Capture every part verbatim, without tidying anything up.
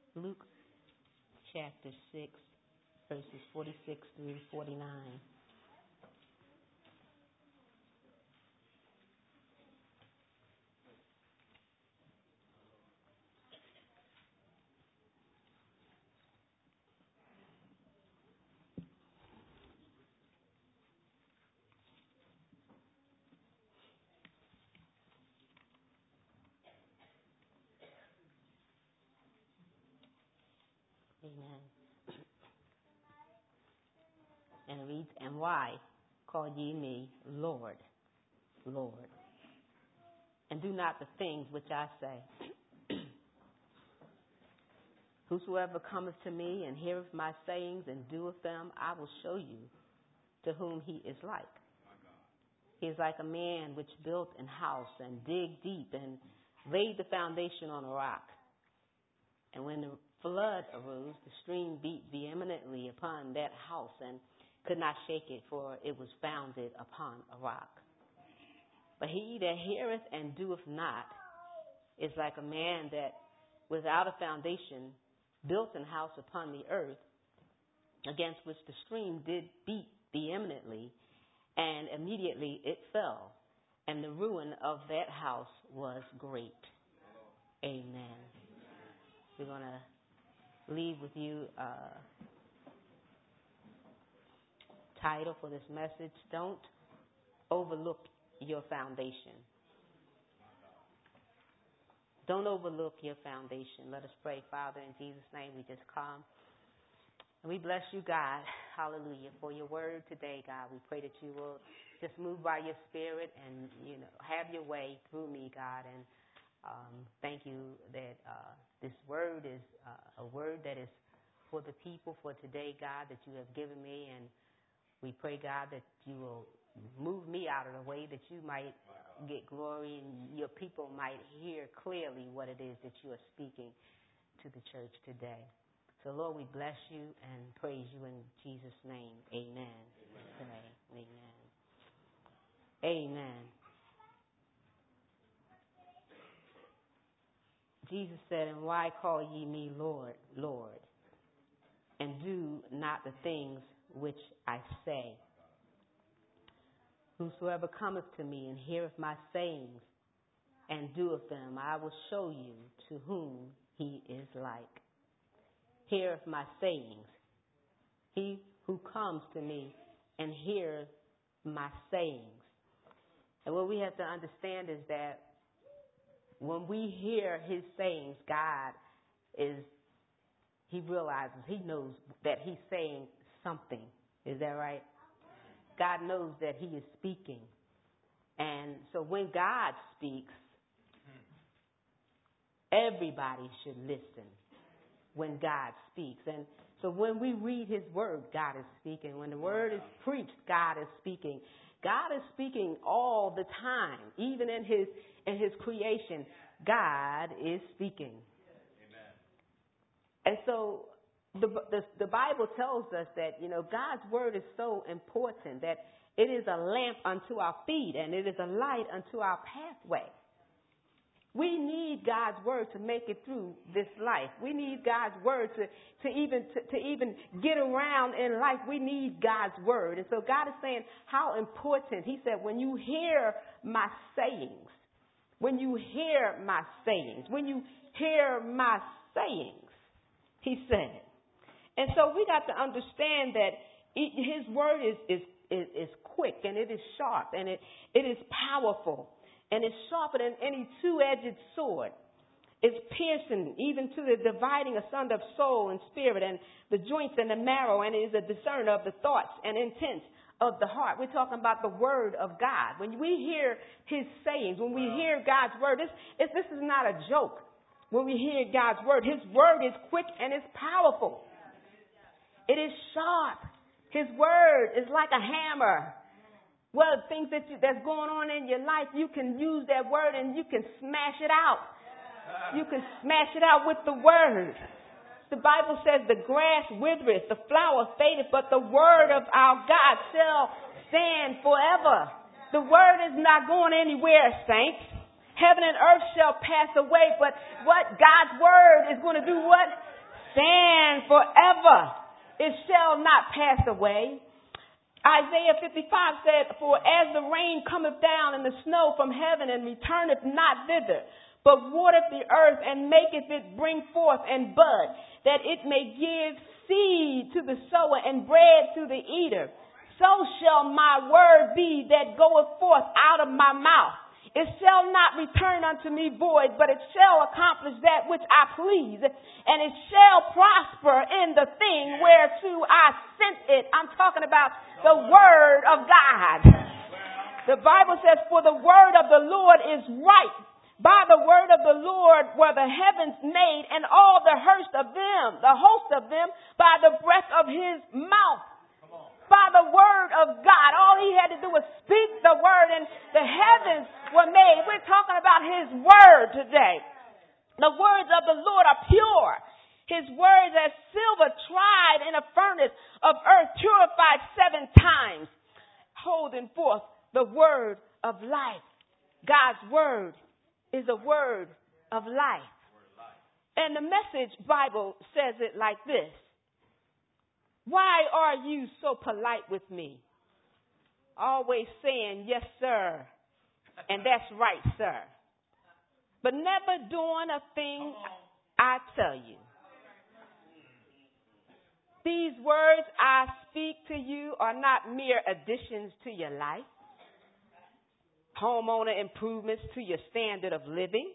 Luke chapter six, verses forty-six through forty-nine. Amen. And it reads, "And why call ye me Lord, Lord, and do not the things which I say? Whosoever cometh to me and heareth my sayings and doeth them, I will show you to whom he is like. He is like a man which built an house and digged deep and laid the foundation on a rock. And when the flood arose, the stream beat vehemently upon that house and could not shake it, for it was founded upon a rock. But he that heareth and doeth not is like a man that without a foundation built an house upon the earth, against which the stream did beat vehemently, and immediately it fell, and the ruin of that house was great." Amen. We're going to leave with you a title for this message: Don't Overlook Your Foundation. Don't overlook your foundation. Let us pray. Father, in Jesus' name, we just come. And we bless you, God, hallelujah, for your word today, God. We pray that you will just move by your spirit and, you know, have your way through me, God. And um, thank you that uh, this word is uh, a word that is for the people for today, God, that you have given me. And we pray, God, that you will move me out of the way, that you might get glory and your people might hear clearly what it is that you are speaking to the church today. So, Lord, we bless you and praise you in Jesus' name. Amen. Amen. Amen. Amen. Jesus said, "And why call ye me Lord, Lord, and do not the things which I say? Whosoever cometh to me and heareth my sayings and doeth them, I will show you to whom he is like. Heareth my sayings. He who comes to me and heareth my sayings." And what we have to understand is that when we hear his sayings, God is, he realizes, he knows that he's saying something. Is that right? God knows that he is speaking. And so when God speaks, everybody should listen when God speaks. And so when we read his word, God is speaking. When the word is preached, God is speaking. God is speaking all the time. Even in his in his creation, God is speaking. Amen. And so The, the the Bible tells us that, you know, God's word is so important that it is a lamp unto our feet and it is a light unto our pathway. We need God's word to make it through this life. We need God's word to, to even to, to even get around in life. We need God's word. And so God is saying how important. He said, when you hear my sayings, when you hear my sayings, when you hear my sayings, he said. And so we got to understand that his word is, is, is, is quick and it is sharp and it, it is powerful and it's sharper than any two-edged sword. It's piercing even to the dividing asunder of soul and spirit and the joints and the marrow, and it is a discerner of the thoughts and intents of the heart. We're talking about the word of God. When we hear his sayings, when we hear God's word, this, it's, this is not a joke. When we hear God's word, his word is quick and it's powerful. It is sharp. His word is like a hammer. Well, things that you, that's going on in your life, you can use that word and you can smash it out. You can smash it out with the word. The Bible says the grass withereth, the flower fadeth, but the word of our God shall stand forever. The word is not going anywhere, saints. Heaven and earth shall pass away, but what God's word is going to do what? stand forever. It shall not pass away. Isaiah fifty-five said, for as the rain cometh down and the snow from heaven and returneth not thither, but watereth the earth and maketh it bring forth and bud, that it may give seed to the sower and bread to the eater, so shall my word be that goeth forth out of my mouth. It shall not return unto me void, but it shall accomplish that which I please, and it shall prosper in the thing whereto I sent it. I'm talking about the word of God. The Bible says, for the word of the Lord is right. By the word of the Lord were the heavens made, and all the host of them, the host of them, by the breath of his mouth. By the word of God. All he had to do was speak the word and the heavens were made. We're talking about his word today. The words of the Lord are pure. His words as silver tried in a furnace of earth, purified seven times, holding forth the word of life. God's word is a word of life. And the Message Bible says it like this. Why are you so polite with me? Always saying, yes, sir. And that's right, sir. But never doing a thing I tell you. These words I speak to you are not mere additions to your life, homeowner improvements to your standard of living.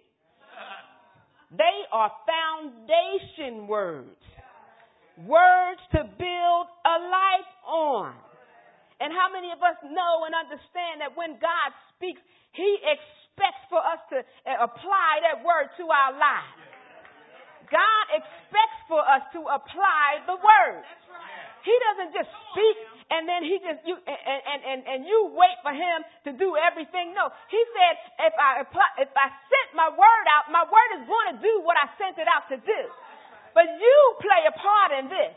They are foundation words. Words to build a life on. And how many of us know and understand that when God speaks, he expects for us to apply that word to our lives. God expects for us to apply the word. He doesn't just speak and then he just you and, and, and, and you wait for him to do everything. No, he said, if I apply, if I sent my word out, my word is going to do what I sent it out to do. But you play a part in this.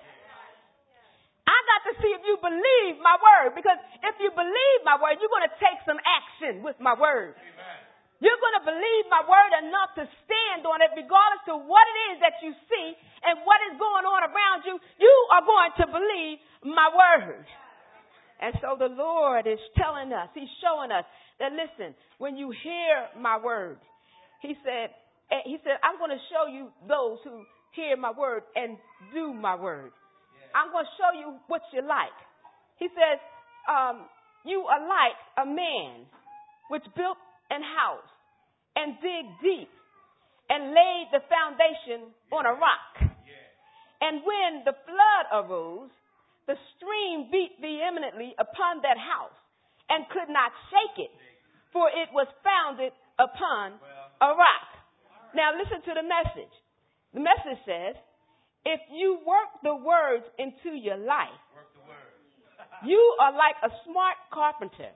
I got to see if you believe my word. Because if you believe my word, you're going to take some action with my word. Amen. You're going to believe my word enough to stand on it regardless of what it is that you see and what is going on around you. You are going to believe my word. And so the Lord is telling us, he's showing us that, listen, when you hear my word, he said, he said, I'm going to show you those who hear my word and do my word. Yeah. I'm going to show you what you like. He says, um, you are like a man which built an house and dig deep and laid the foundation yeah. on a rock. Yeah. And when the flood arose, the stream beat vehemently upon that house and could not shake it, for it was founded upon well. a rock. Now listen to the message. The message says, if you work the words into your life, work the words. You are like a smart carpenter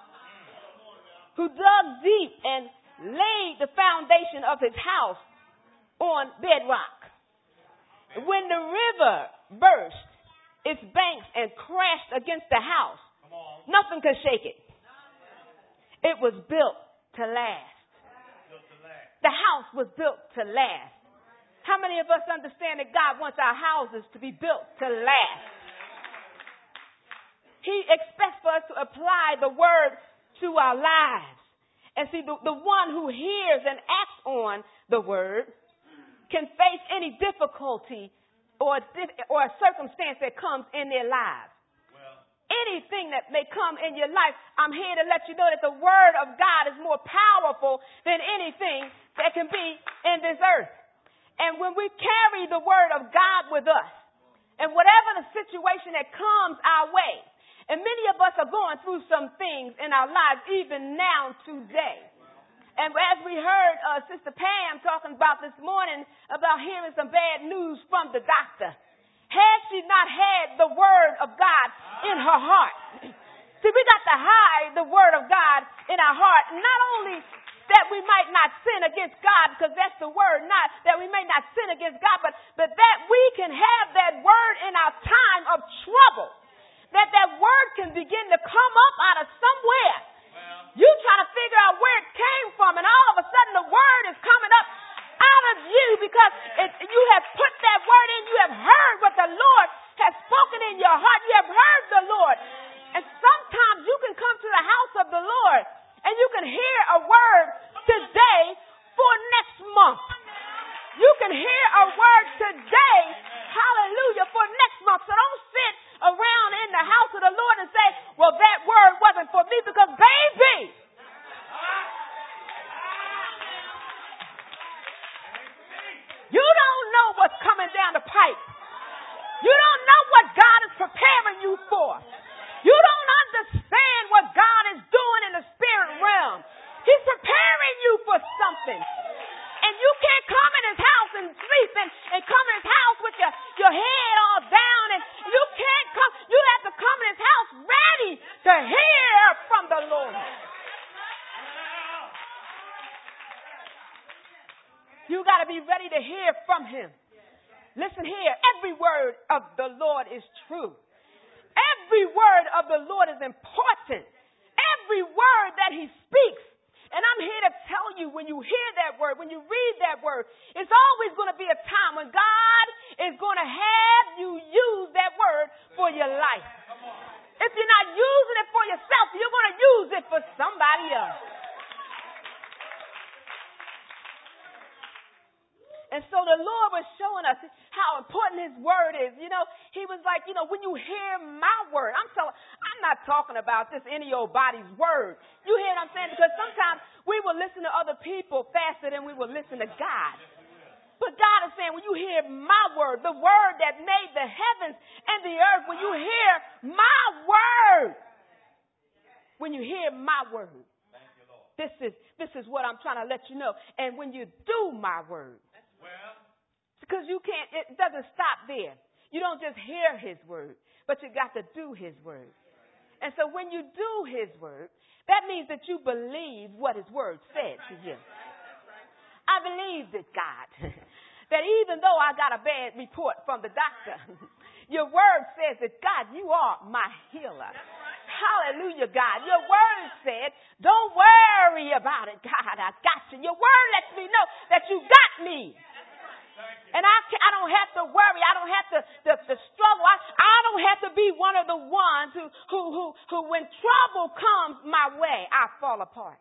who dug deep and laid the foundation of his house on bedrock. When the river burst its banks and crashed against the house, nothing could shake it. It was built to last. The house was built to last. How many of us understand that God wants our houses to be built to last? He expects for us to apply the word to our lives. And see, the, the one who hears and acts on the word can face any difficulty or, or a circumstance that comes in their lives. Well, anything that may come in your life, I'm here to let you know that the word of God is more powerful than anything that can be in this earth. And when we carry the word of God with us, and whatever the situation that comes our way, and many of us are going through some things in our lives even now today. And as we heard uh, Sister Pam talking about this morning about hearing some bad news from the doctor, had she not had the word of God in her heart. See, we got to hide the word of God in our heart, not only that we might not sin against God, because that's the word, not that we may not sin against God, but, but that we can have that word in our time of trouble. That that word can begin to come up out of somewhere. Well, you try to figure out where it came from, and all of a sudden the word is coming up out of you because it, you have put that word in. You hear a word today, hallelujah, for next month. So don't sit around in the house of the Lord and say, well, that word wasn't for me, because baby, you don't know what's coming down the pipe. You don't know what God is preparing you for. You don't understand what God is doing in the spirit realm. He's preparing you for something. And you can't come in his house and sleep and, and come in his house with your, your head all down. And you can't come. You have to come in his house ready to hear from the Lord. You got to be ready to hear from him. Listen here. Every word of the Lord is true. Every word of the Lord is important. Every word that he speaks. And I'm here to tell you, when you hear that word, when you read that word, it's always going to be a time when God is going to have you use that word for your life. If you're not using it for yourself, you're going to use it for somebody else. And so the Lord was showing us how important his word is. You know, he was like, you know, when you hear my word, I'm so, I'm not talking about just any old body's word. You hear what I'm saying? Because sometimes we will listen to other people faster than we will listen to God. But God is saying, when you hear my word, the word that made the heavens and the earth, when you hear my word, when you hear my word, this is, this is what I'm trying to let you know. And when you do my word, because you can't, it doesn't stop there. You don't just hear his word, but you got to do his word. And so when you do his word, that means that you believe what his word said to you. I believe that, God, that even though I got a bad report from the doctor, your word says that, God, you are my healer. Hallelujah, God. Your word said, don't worry about it, God. I got you. Your word lets me know that you got me. And I, I don't have to worry. I don't have to, to, to struggle. I, I don't have to be one of the ones who, who, who, who, when trouble comes my way, I fall apart.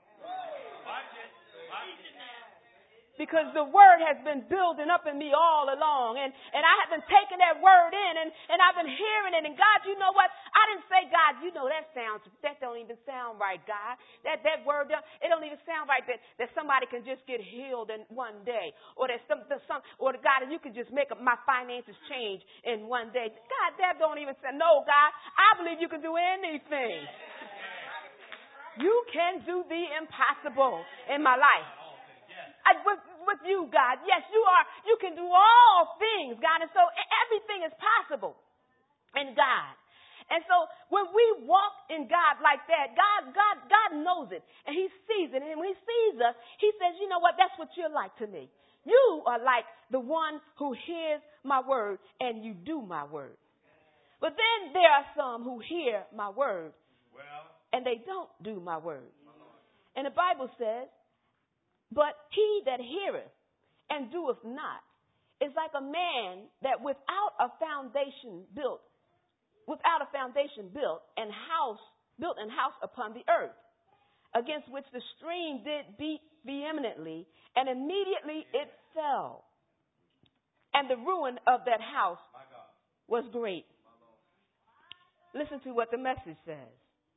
Because the word has been building up in me all along. And, and I have been taking that word in, and, and I've been hearing it. And God, you know what? I didn't say, God, you know, that sounds, that don't even sound right, God. That, that word, it don't even sound right that, that somebody can just get healed in one day. Or that some, some, or God, you can just make my finances change in one day. God, that don't even sound, no, God, I believe you can do anything. You can do the impossible in my life. I, with, with you, God. Yes, you are. You can do all things, God. And so everything is possible in God. And so when we walk in God like that, God, God, God knows it. And he sees it. And when he sees us, he says, you know what? That's what you're like to me. You are like the one who hears my word and you do my word. But then there are some who hear my word and they don't do my word. And the Bible says, but he that heareth and doeth not is like a man that without a foundation built, without a foundation built and house, built and house upon the earth, against which the stream did beat vehemently, and immediately it fell. And the ruin of that house was great. Listen to what the message says.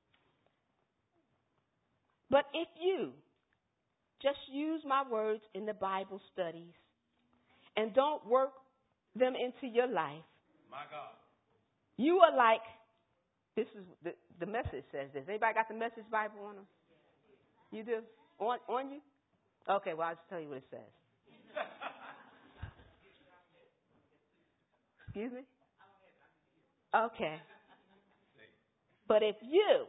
But if you just use my words in the Bible studies and don't work them into your life, my God, you are like, this is the, the message says this. Anybody got the Message Bible on them? You do? On, on you? Okay, well, I'll just tell you what it says. Excuse me? Okay. But if you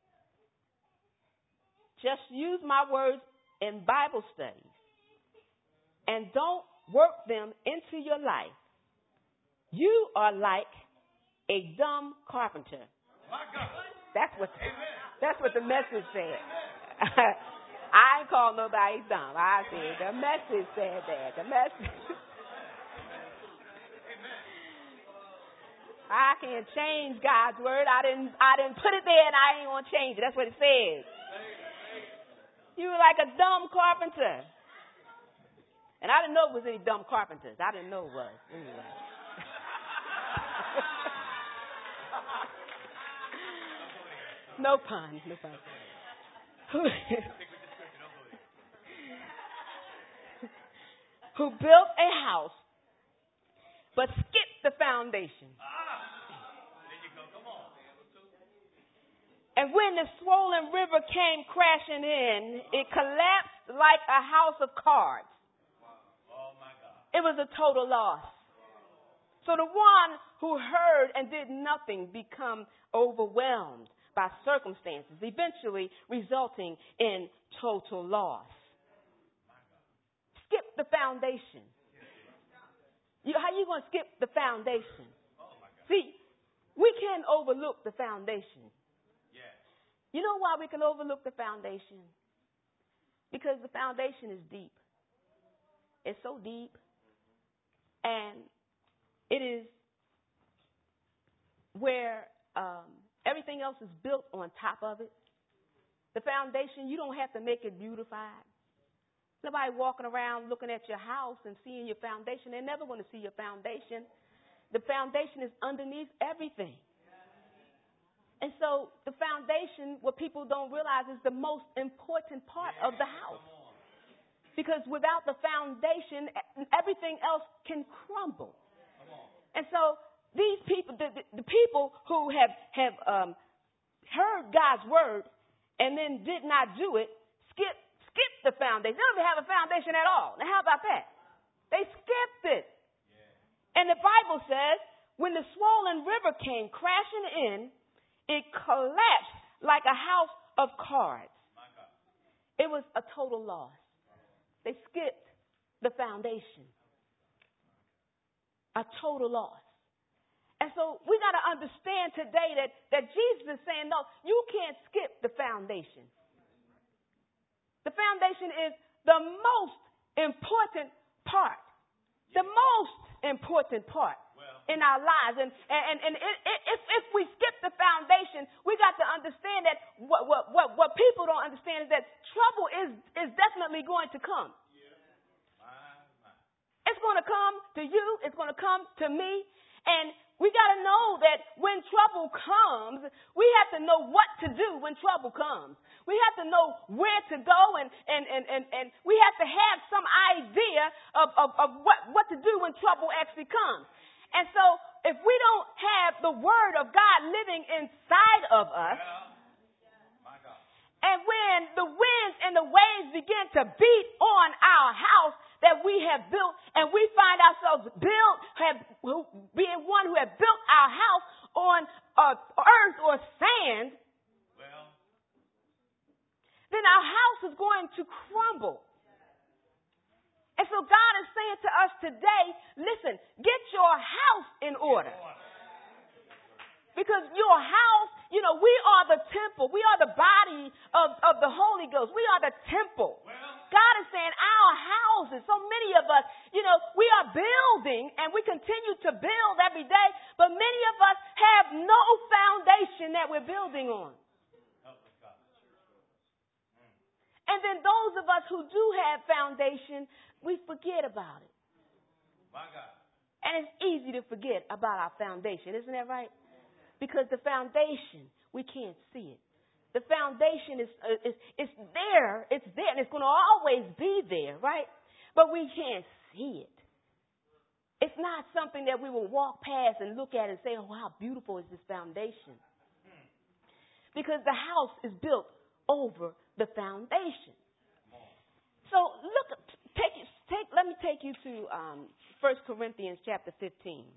just use my words in Bible studies and don't work them into your life, you are like a dumb carpenter. That's what the, that's what the message said. I ain't call nobody dumb. I said the message said that. The message. I can't change God's word. I didn't I didn't put it there and I ain't gonna change it. That's what it says. You were like a dumb carpenter. And I didn't know it was any dumb carpenters. I didn't know it was. Anyway. No pun. No pun. Who built a house but skipped the foundation. And when the swollen river came crashing in, it collapsed like a house of cards. It was a total loss. So the one who heard and did nothing become overwhelmed by circumstances, eventually resulting in total loss. Skip the foundation. You, how you going to skip the foundation? See, we can overlook the foundation. You know why we can overlook the foundation? Because the foundation is deep. It's so deep. And it is where um, everything else is built on top of it. The foundation, you don't have to make it beautified. Nobody walking around looking at your house and seeing your foundation. They're never going to see your foundation. The foundation is underneath everything. And so the foundation, what people don't realize, is the most important part of the house. Because without the foundation, everything else can crumble. And so these people, the, the, the people who have, have um, heard God's word and then did not do it, skip, skip the foundation. They don't even have a foundation at all. Now, how about that? They skipped it. And the Bible says, when the swollen river came crashing in, it collapsed like a house of cards. It was a total loss. They skipped the foundation. A total loss. And so we got to understand today that, that Jesus is saying, no, you can't skip the foundation. The foundation is the most important part. The most important part. In our lives. And, and, and it, it, if, if we skip the foundation, we got to understand that what, what, what, what people don't understand is that trouble is, is definitely going to come. It's going to come to you. It's going to come to me. And we got to know that when trouble comes, we have to know what to do when trouble comes. We have to know where to go, and, and, and, and, and we have to have some idea of, of, of what, what to do when trouble actually comes. And so if we don't have the word of God living inside of us, and when the winds and the waves begin to beat on our house that we have built, and we find ourselves built, have, being one who have built our house on uh, earth or sand, well, then our house is going to crumble. And so God is saying to us today, listen, get your house in order. Because your house, you know, we are the temple. We are the body of, of the Holy Ghost. We are the temple. God is saying our houses, so many of us, you know, we are building and we continue to build every day, but many of us have no foundation that we're building on. And then those of us who do have foundation, we forget about it. My God. And it's easy to forget about our foundation, isn't that right? Because the foundation, we can't see it. The foundation is, uh, is, is there, it's there, and it's going to always be there, right? But we can't see it. It's not something that we will walk past and look at and say, oh, how beautiful is this foundation? Because the house is built over the foundation. So look, take, take, let me take you to um, First Corinthians chapter fifteen.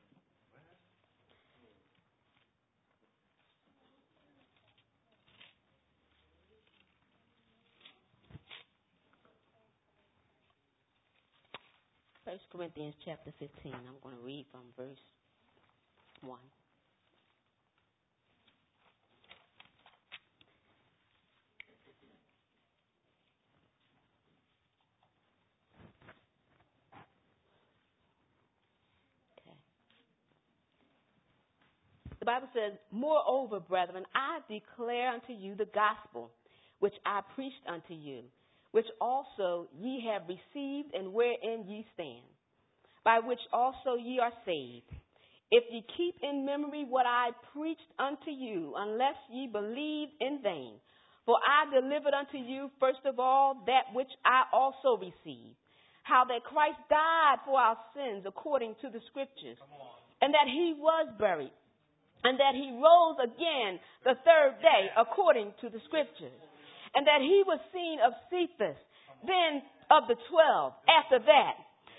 First Corinthians chapter fifteen. I'm going to read from verse one. The Bible says, moreover, brethren, I declare unto you the gospel which I preached unto you, which also ye have received and wherein ye stand, by which also ye are saved, if ye keep in memory what I preached unto you, unless ye believed in vain. For I delivered unto you first of all that which I also received, how that Christ died for our sins according to the Scriptures, and that he was buried, and that he rose again the third day according to the Scriptures, and that he was seen of Cephas, then of the twelve. After that,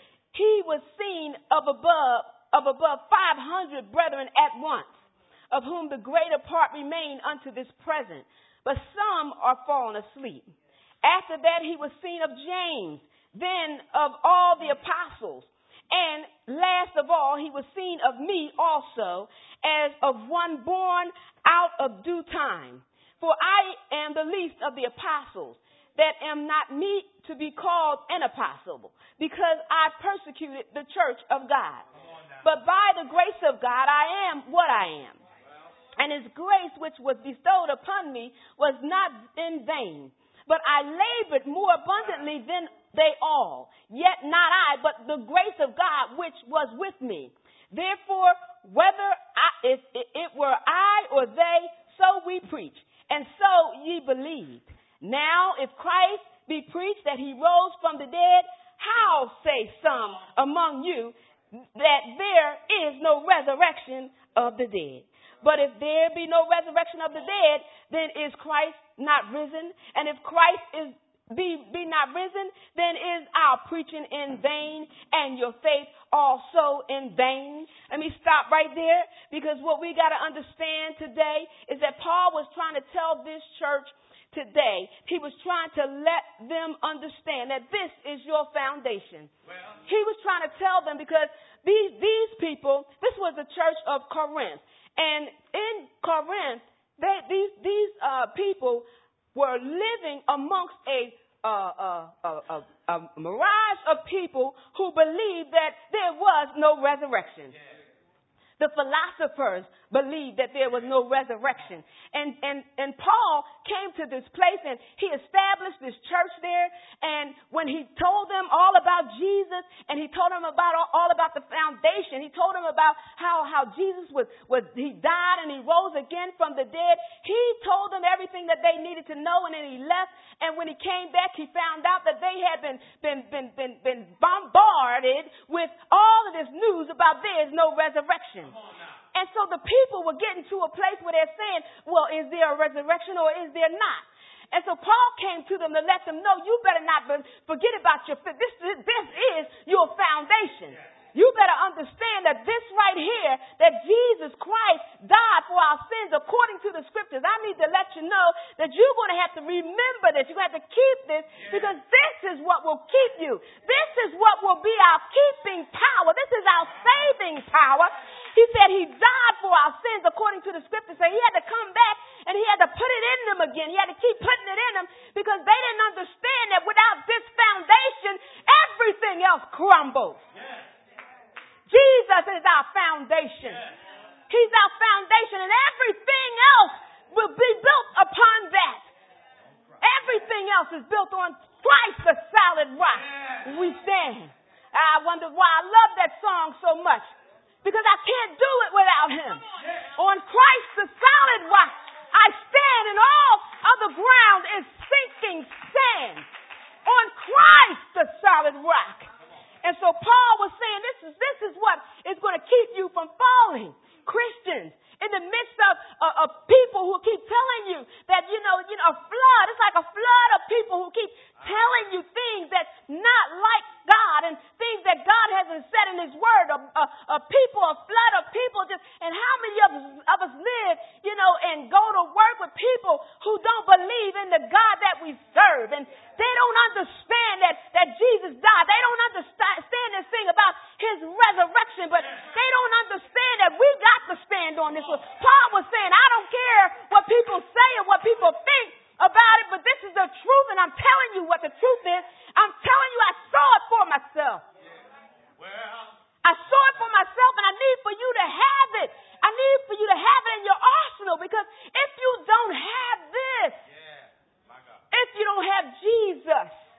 he was seen of above of above five hundred brethren at once, of whom the greater part remain unto this present, but some are fallen asleep. After that, he was seen of James, then of all the apostles. And last of all, he was seen of me also, as of one born out of due time. For I am the least of the apostles, that am not meet to be called an apostle, because I persecuted the church of God. But by the grace of God, I am what I am. And his grace, which was bestowed upon me, was not in vain. But I labored more abundantly than they all. Yet not I, but the grace of God, which was with me. Therefore, whether I, if it were I or they, so we preach. And so ye believed. Now, if Christ be preached that he rose from the dead, how say some among you that there is no resurrection of the dead? But if there be no resurrection of the dead, then is Christ not risen? And if Christ is be, be not risen, then is our preaching in vain, and your faith also in vain. Let me stop right there, because what we got to understand today is that Paul was trying to tell this church today, he was trying to let them understand that this is your foundation. Well, he was trying to tell them, because these, these people, this was the church of Corinth. And in Corinth, they, these, these uh, people were living amongst a, uh, uh, uh, uh, a mirage of people who believed that there was no resurrection. Yeah. The philosophers believed that there was no resurrection. And, and, and Paul came to this place and he established this church there. And when he told them all about Jesus and he told them about all, all about the foundation, he told them about how, how Jesus was, was, he died and he rose again from the dead. He told them everything that they needed to know, and then he left. And when he came back, he found out that they had been, been, been, been, been bombarded with all of this news about there is no resurrection. And so the people were getting to a place where they're saying, well, is there a resurrection or is there not? And so Paul came to them to let them know, you better not forget about your faith. This, this is your foundation. You better understand that this right here, that Jesus Christ died for our sins according to the Scriptures. I need to let you know that you're going to have to remember this. You're going to have to keep this, because this is what will keep you. This is what will be our keeping power. This is our saving power. He said he died for our sins according to the Scriptures. So he had to come back and he had to put it in them again. He had to keep putting it in them, because they didn't understand that without this foundation, everything else crumbles. Yeah. Jesus is our foundation. He's our foundation, and everything else will be built upon that. Everything else is built on Christ, the solid rock we stand. I wonder why I love that song so much, because I can't do it without him. On Christ, the solid rock, I stand, and all other ground is sinking sand. On Christ, the solid rock. And so Paul was saying this is this is what is going to keep you from falling. Christians, in the midst of, uh, of people who keep telling you that, you know, you know, a flood, it's like a flood of people who keep telling you things that's not like God and things that God hasn't said in his word. A, a, a people, a flood of people just, and how many of us, of us live, you know, and go to work with people who don't believe in the God that we serve, and they don't understand that, that Jesus died. They don't understand this thing about his resurrection, but they don't understand that we got to stand on this one. Paul was saying, I don't care what people say or what people think about it, but this is the truth, and I'm telling you what the truth is. I'm telling you, I saw it for myself. Well, I saw it for myself, and I need for you to have it. I need for you to have it in your arsenal, because if you don't have this, yeah, my God. If you don't have Jesus,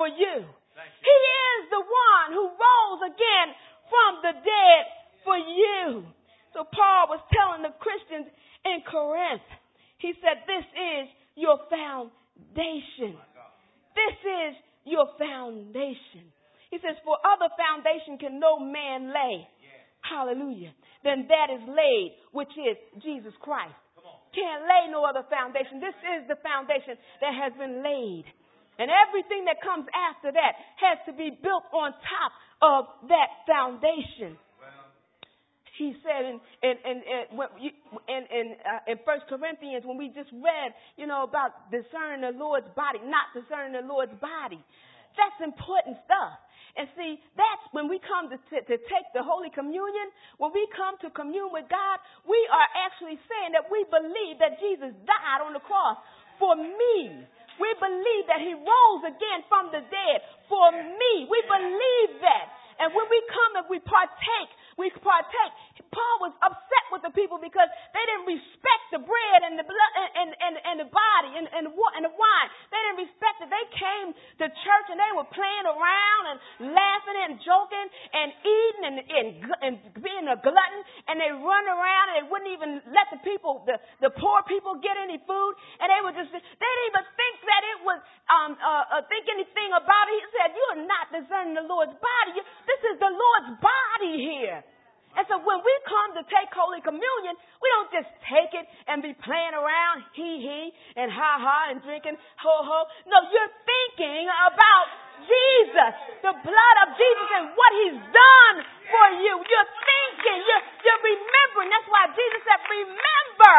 for you. He is the one who rose again from the dead for you. So Paul was telling the Christians in Corinth, he said, this is your foundation. This is your foundation. He says, for other foundation can no man lay. Hallelujah. Then that is laid, which is Jesus Christ. Can't lay no other foundation. This is the foundation that has been laid. And everything that comes after that has to be built on top of that foundation. He said in in in in in, in, uh, in First Corinthians, when we just read, you know, about discerning the Lord's body, not discerning the Lord's body. That's important stuff. And see, that's when we come to, t- to take the Holy Communion, when we come to commune with God, we are actually saying that we believe that Jesus died on the cross for me. We believe that he rose again from the dead for me. We believe that. And when we come and we partake, we partake. Paul was upset with the people because they didn't respect the bread and the blood and, and, and the body and, and, and the wine. They didn't respect it. They came to church and they were playing around and laughing and joking and eating and, and, and being a glutton. And they run around and they wouldn't even let the people, the, the poor people, get any food. And they would just, they didn't even think that it was, um, uh, uh, think anything about it. He said, you are not discerning the Lord's body. You, this is the Lord's body here. And so when we come to take Holy Communion, we don't just take it and be playing around, hee hee, and ha ha, and drinking ho ho. No, you're thinking about Jesus, the blood of Jesus and what he's done for you. You're thinking, you're, you're remembering. That's why Jesus said, remember.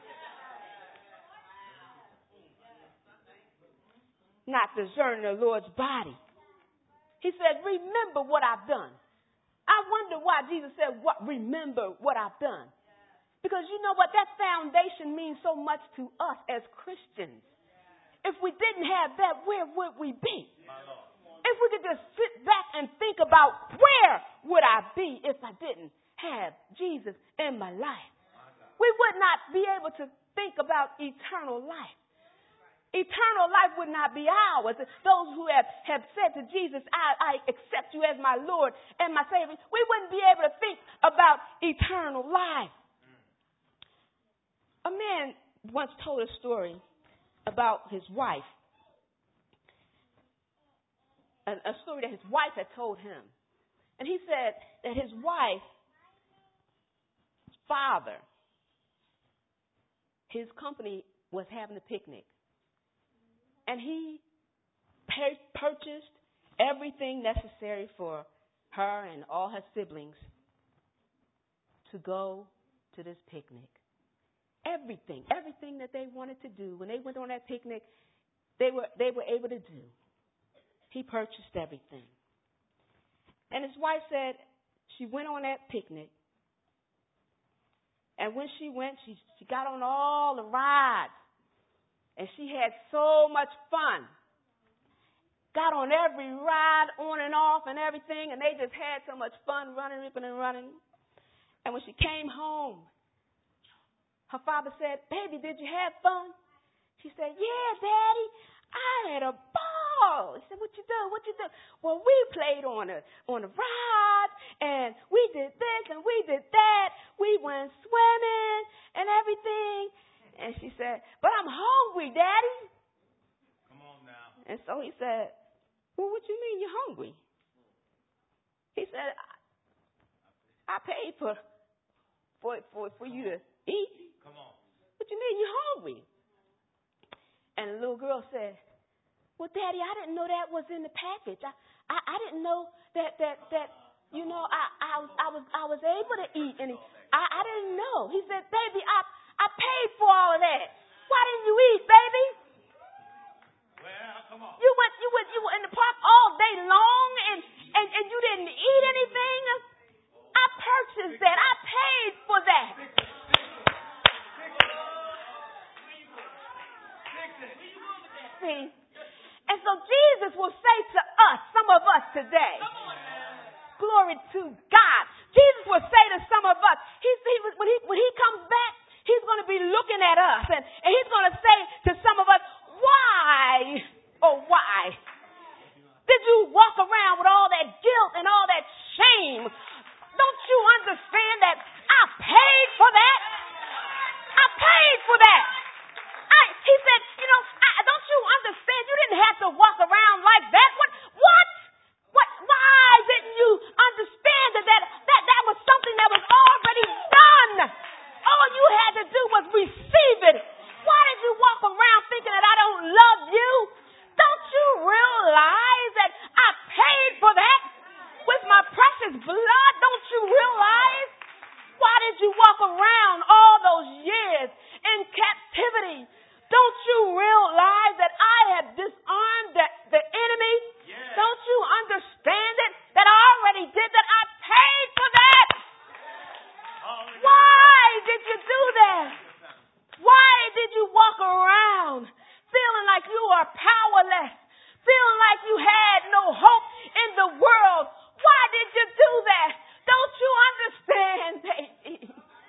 Not discerning the Lord's body. He said, remember what I've done. I wonder why Jesus said, "What? Remember what I've done." Because you know what? That foundation means so much to us as Christians. If we didn't have that, where would we be? If we could just sit back and think about where would I be if I didn't have Jesus in my life, we would not be able to think about eternal life. Eternal life would not be ours. Those who have, have said to Jesus, I, I accept you as my Lord and my Savior, we wouldn't be able to think about eternal life. A man once told a story about his wife, a, a story that his wife had told him. And he said that his wife's father, his company was having a picnic. And he pay, purchased everything necessary for her and all her siblings to go to this picnic. Everything, everything that they wanted to do. When they went on that picnic, they were they were able to do. He purchased everything. And his wife said she went on that picnic. And when she went, she, she got on all the rides. And she had so much fun. Got on every ride, on and off and everything. And they just had so much fun running, ripping and running. And when she came home, her father said, "Baby, did you have fun?" She said, "Yeah, Daddy, I had a ball." He said, "What you do? What you do?" "Well, we played on the, on the ride, and we did this and we did that. We went swimming and everything." And she said, "But I'm hungry, Daddy." Come on now. And so he said, "Well, what you mean you're hungry?" He said, I, I paid for, for for for you to eat. Come on. What you mean you're hungry? And the little girl said, "Well, Daddy, I didn't know that was in the package. I I, I didn't know that that that you know I, I I was I was able to eat any. I, I didn't know." He said, "Baby, I I paid for all of that. Why didn't you eat, baby? Well, come on. You went, you went, you were in the park all day long, and, and, and you didn't eat anything. I purchased that. I paid for that." See, and so Jesus will say to us, some of us today, glory to God. Jesus will say to some of us, he, he when he when he comes back, he's going to be looking at us, and, and he's going to say to some of us, "Why, oh why, dream. Don't you understand that I paid for that? I paid for that. I, he said, you know, I, don't you understand? You didn't have to walk around like that. What? What? What? Why didn't you understand that that, that that was something that was already done? All you had to do was receive it. Why did you walk around thinking that I don't love you? Don't you realize that I paid for that with my precious blood? Don't you realize? Why did you walk around all those years in captivity? Don't you realize that I have disarmed the, the enemy? Yes. Don't you understand it? That I already did that. I paid for that. Hallelujah. Why did you do that? Why did you walk around feeling like you are powerless? Feeling like you had no hope in the world? Why did you do that? Don't you understand, baby?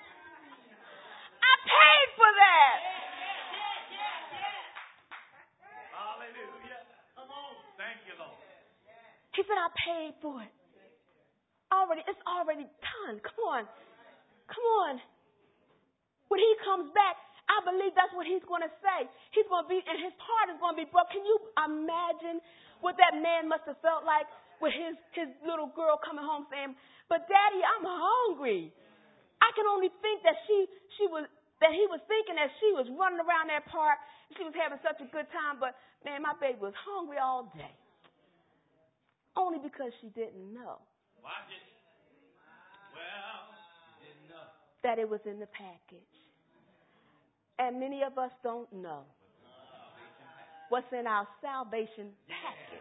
I paid for that. Hallelujah. Come on. Thank you, Lord. He said, I paid for it. Already, it's already done. Come on. Come on. When he comes back, I believe that's what he's going to say. He's going to be, and his heart is going to be broken. Can you imagine what that man must have felt like with his, his little girl coming home saying, but Daddy, I'm hungry. I can only think that she, she was, that he was thinking that she was running around that park. She was having such a good time, but man, my baby was hungry all day. Only because she didn't know. Watch it. Well, didn't know that it was in the package. And many of us don't know what's in our salvation package.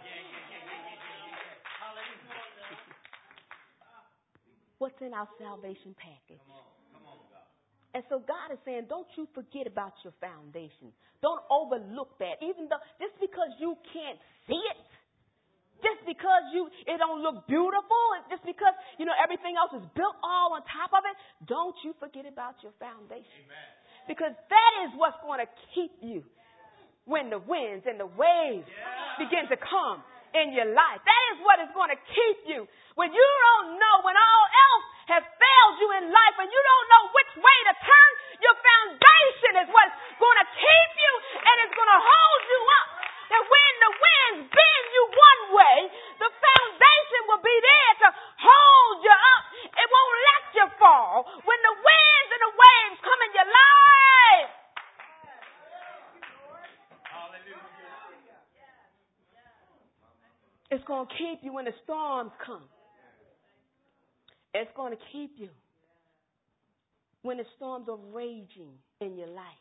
What's in our salvation package. And so God is saying, don't you forget about your foundation. Don't overlook that. Even though, just because you can't see it, just because you it don't look beautiful, just because, you know, everything else is built all on top of it, don't you forget about your foundation. Amen. Because that is what's going to keep you when the winds and the waves yeah. begin to come in your life. That is what is going to keep you. When you don't know, when all else has failed you in life and you don't know which way to turn, your foundation is what's going to keep you and it's going to hold you up. That when the winds bend you one way, the foundation will be there to hold you up. It won't let you fall. When the winds and the waves come in your life, it's going to keep you when the storms come. It's going to keep you when the storms are raging in your life.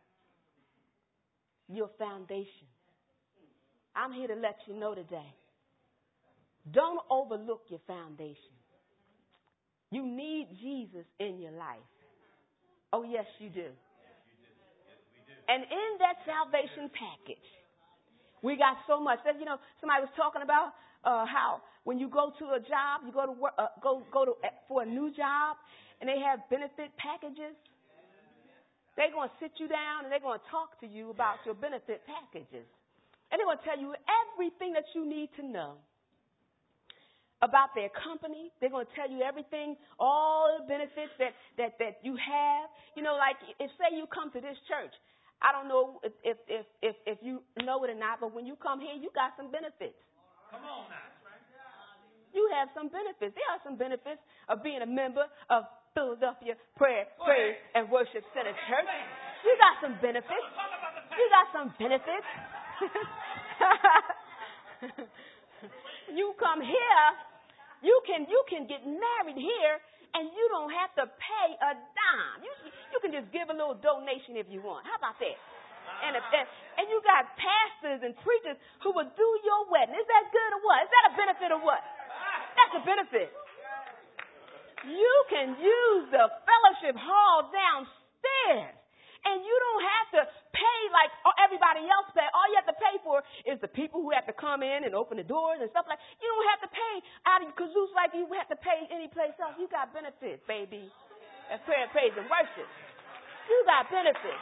Your foundation. I'm here to let you know today. Don't overlook your foundation. You need Jesus in your life. Oh, yes, you do. And in that salvation package, we got so much. You know, somebody was talking about uh, how when you go to a job, you go to work, uh, go go to uh, for a new job, and they have benefit packages. They're going to sit you down and they're going to talk to you about your benefit packages, and they're going to tell you everything that you need to know about their company. They're going to tell you everything, all the benefits that that that you have. You know, like if say you come to this church. I don't know if, if if if if you know it or not, but when you come here, you got some benefits. Come on now. You have some benefits. There are some benefits of being a member of Philadelphia Prayer, Praise, and Worship Center Church. You got some benefits. You got some benefits. You come here, you can you can get married here, and you don't have to pay a dime. You you can just give a little donation if you want. How about that? And if, and, and you got pastors and preachers who will do your wedding. Is that good or what? Is that a benefit or what? That's a benefit. You can use the fellowship hall downstairs, and you don't have to pay like everybody else pay. All you have to pay for is the people who have to come in and open the doors and stuff like. You don't have to pay out of your kazoosh like you have to pay any place else. You got benefits, baby. At prayer, praise, and worship. You got benefits.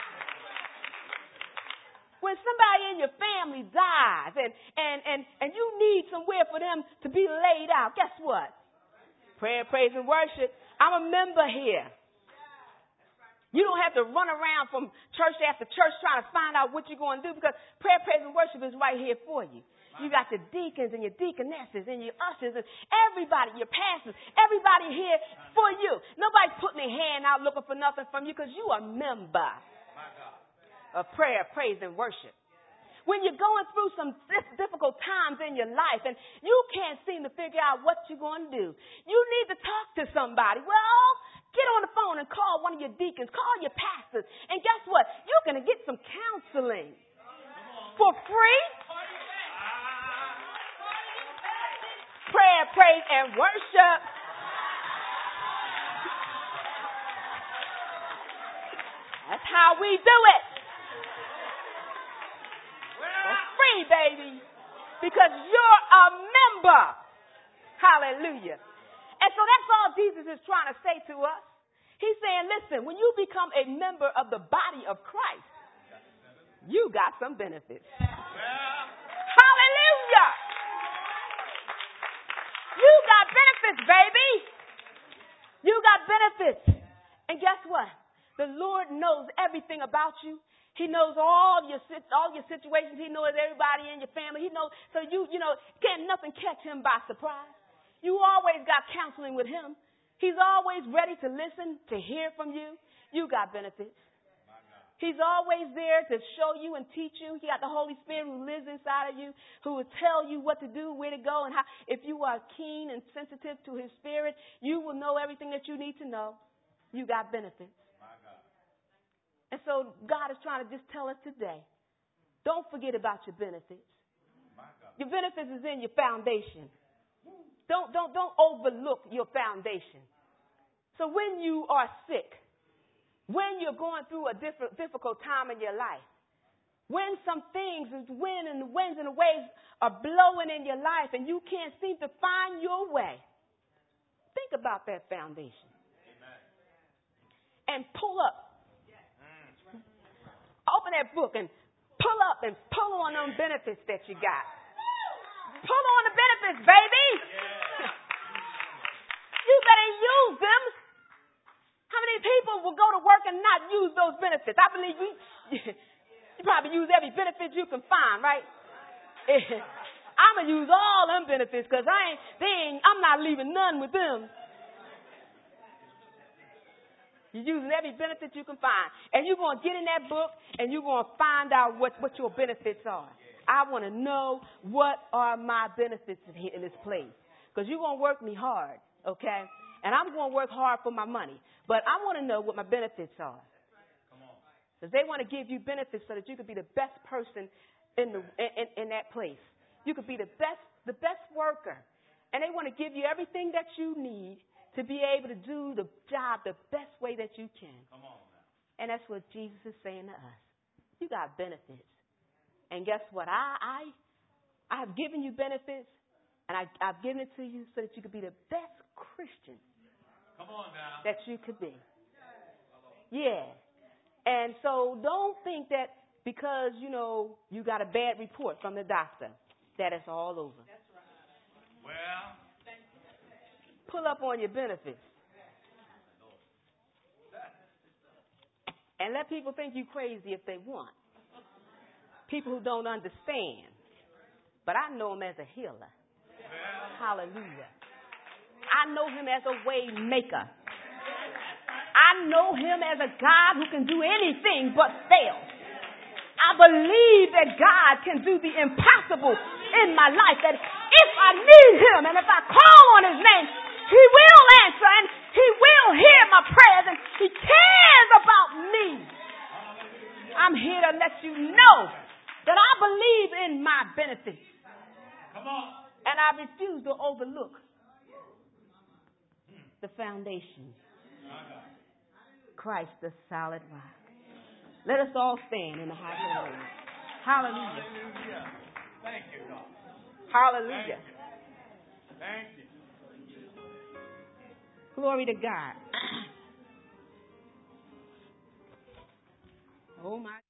When somebody in your family dies and, and, and, and you need somewhere for them to be laid out, guess what? Prayer, praise, and worship. I'm a member here. You don't have to run around from church after church trying to find out what you're going to do, because prayer, praise, and worship is right here for you. You got your deacons and your deaconesses and your ushers and everybody, your pastors, everybody here for you. Nobody's putting their hand out looking for nothing from you, because you are a member of prayer, praise, and worship. When you're going through some difficult times in your life and you can't seem to figure out what you're going to do, you need to talk to somebody. Well, get on the phone and call one of your deacons, call your pastors, and guess what? You're going to get some counseling for free. Prayer, praise, and worship. That's how we do it. For free, baby. Because you're a member. Hallelujah. And so that's all Jesus is trying to say to us. He's saying, listen, when you become a member of the body of Christ, you got some benefits. Hallelujah. You got benefits, baby. You got benefits. And guess what? The Lord knows everything about you. He knows all your all your situations. He knows everybody in your family. He knows, so you you know can't nothing catch him by surprise. You always got counseling with him. He's always ready to listen, to hear from you. You got benefits. He's always there to show you and teach you. He got the Holy Spirit who lives inside of you, who will tell you what to do, where to go, and how. If you are keen and sensitive to his spirit, you will know everything that you need to know. You got benefits. And so God is trying to just tell us today, don't forget about your benefits. Your benefits is in your foundation. Don't, don't, don't overlook your foundation. So when you are sick, when you're going through a different, difficult time in your life, when some things, when and the winds and the waves are blowing in your life and you can't seem to find your way, think about that foundation. Amen. And pull up. Open that book and pull up and pull on them benefits that you got. Pull on the benefits, baby. Yeah. You better use them. How many people will go to work and not use those benefits? I believe you, you probably use every benefit you can find, right? I'm going to use all them benefits because I ain't, they ain't, I'm not leaving none with them. You're using every benefit you can find. And you're going to get in that book and you're going to find out what, what your benefits are. I want to know what are my benefits in, here, in this place. Because you're going to work me hard, okay? And I'm going to work hard for my money. But I want to know what my benefits are. Because they want to give you benefits so that you could be the best person in, the, in, in that place. You could be the best, the best worker. And they want to give you everything that you need to be able to do the job the best way that you can. Come on now. And that's what Jesus is saying to us. You got benefits. And guess what? I I, I have given you benefits, and I, I've given it to you so that you could be the best Christian Come on now. that you could be. Yeah. And so don't think that because, you know, you got a bad report from the doctor, that it's all over. That's right. Well, pull up on your benefits. And let people think you crazy if they want. People who don't understand. But I know him as a healer. Hallelujah. I know him as a way maker. I know him as a God who can do anything but fail. I believe that God can do the impossible in my life. That if I need him and if I call on his name, he will answer and he will hear my prayers and he cares about me. I'm here to let you know that I believe in my benefits. Come on. And I refuse to overlook the foundation. Christ, the solid rock. Let us all stand in the high praise. Hallelujah. Hallelujah. Thank you, God. Hallelujah. Thank you. Thank you. Glory to God. Oh, my.